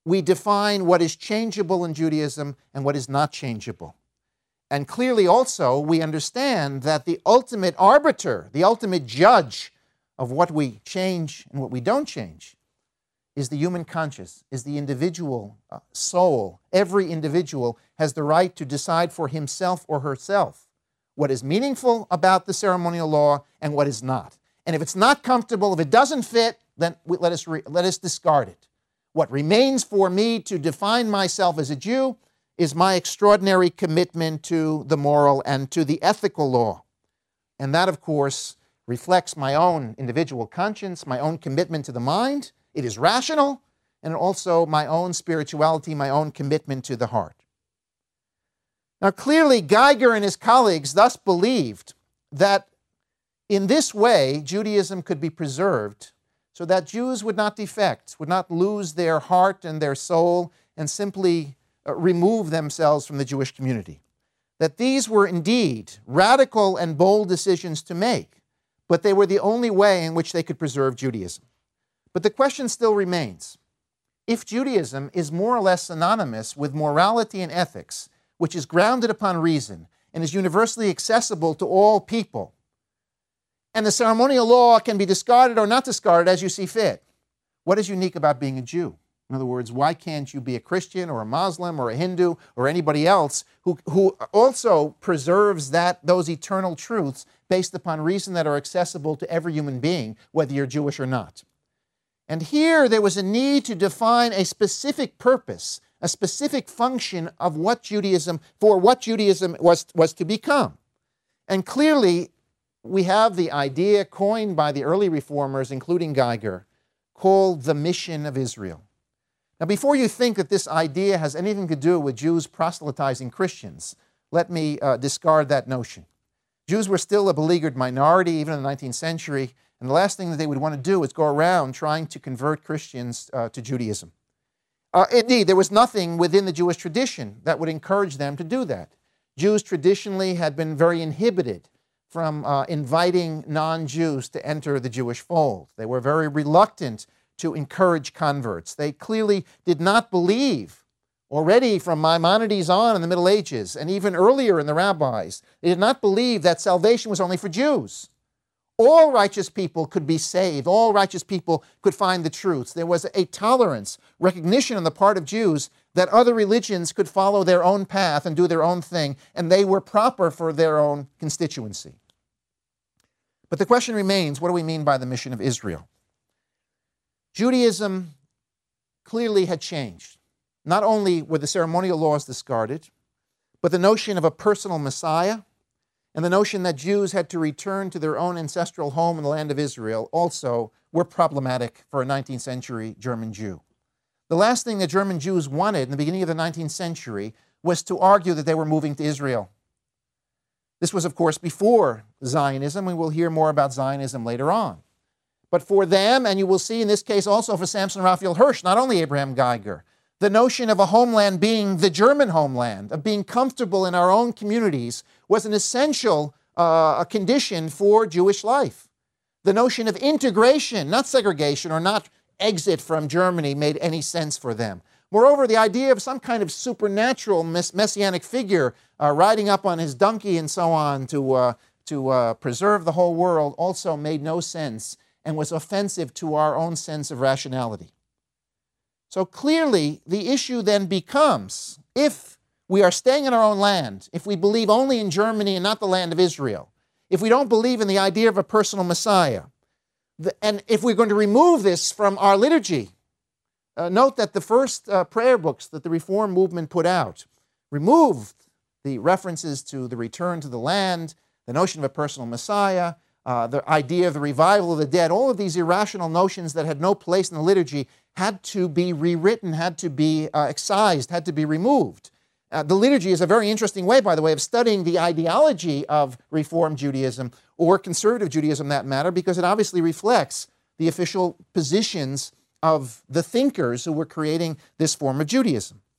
we define what is changeable in Judaism and what is not changeable. And clearly also we understand that the ultimate arbiter, the ultimate judge of what we change and what we don't change is the human conscience, is the individual soul. Every individual has the right to decide for himself or herself what is meaningful about the ceremonial law and what is not. And if it's not comfortable, if it doesn't fit, then let us discard it. What remains for me to define myself as a Jew is my extraordinary commitment to the moral and to the ethical law. And that, of course, reflects my own individual conscience, my own commitment to the mind. It is rational, and also my own spirituality, my own commitment to the heart. Now, clearly, Geiger and his colleagues thus believed that in this way, Judaism could be preserved so that Jews would not defect, would not lose their heart and their soul and simply remove themselves from the Jewish community. That these were indeed radical and bold decisions to make, but they were the only way in which they could preserve Judaism. But the question still remains. If Judaism is more or less synonymous with morality and ethics, which is grounded upon reason and is universally accessible to all people, and the ceremonial law can be discarded or not discarded as you see fit, what is unique about being a Jew? In other words, why can't you be a Christian or a Muslim or a Hindu or anybody else who also preserves those eternal truths based upon reason that are accessible to every human being, whether you're Jewish or not? And here there was a need to define a specific purpose, a specific function of what Judaism was to become. And clearly, we have the idea coined by the early reformers, including Geiger, called the mission of Israel. Now, before you think that this idea has anything to do with Jews proselytizing Christians, let me discard that notion. Jews were still a beleaguered minority, even in the 19th century, and the last thing that they would want to do is go around trying to convert Christians to Judaism. Indeed, there was nothing within the Jewish tradition that would encourage them to do that. Jews traditionally had been very inhibited from inviting non-Jews to enter the Jewish fold. They were very reluctant to encourage converts. They clearly did not believe, already from Maimonides on in the Middle Ages, and even earlier in the rabbis, they did not believe that salvation was only for Jews. All righteous people could be saved. All righteous people could find the truths. There was a tolerance, recognition on the part of Jews that other religions could follow their own path and do their own thing, and they were proper for their own constituency. But the question remains, what do we mean by the mission of Israel? Judaism clearly had changed. Not only were the ceremonial laws discarded, but the notion of a personal Messiah and the notion that Jews had to return to their own ancestral home in the land of Israel also were problematic for a 19th century German Jew. The last thing the German Jews wanted in the beginning of the 19th century was to argue that they were moving to Israel. This was, of course, before Zionism. We will hear more about Zionism later on. But for them, and you will see in this case also for Samson Raphael Hirsch, not only Abraham Geiger, the notion of a homeland being the German homeland, of being comfortable in our own communities, was an essential condition for Jewish life. The notion of integration, not segregation or not exit from Germany, made any sense for them. Moreover, the idea of some kind of supernatural messianic figure riding up on his donkey and so on to preserve the whole world also made no sense and was offensive to our own sense of rationality. So clearly, the issue then becomes, if we are staying in our own land, if we believe only in Germany and not the land of Israel, if we don't believe in the idea of a personal Messiah, and if we're going to remove this from our liturgy, note that the first prayer books that the Reform movement put out removed the references to the return to the land, the notion of a personal Messiah, the idea of the revival of the dead. All of these irrational notions that had no place in the liturgy had to be rewritten, had to be excised, had to be removed. The liturgy is a very interesting way, by the way, of studying the ideology of Reform Judaism, or conservative Judaism, that matter, because it obviously reflects the official positions of the thinkers who were creating this form of Judaism.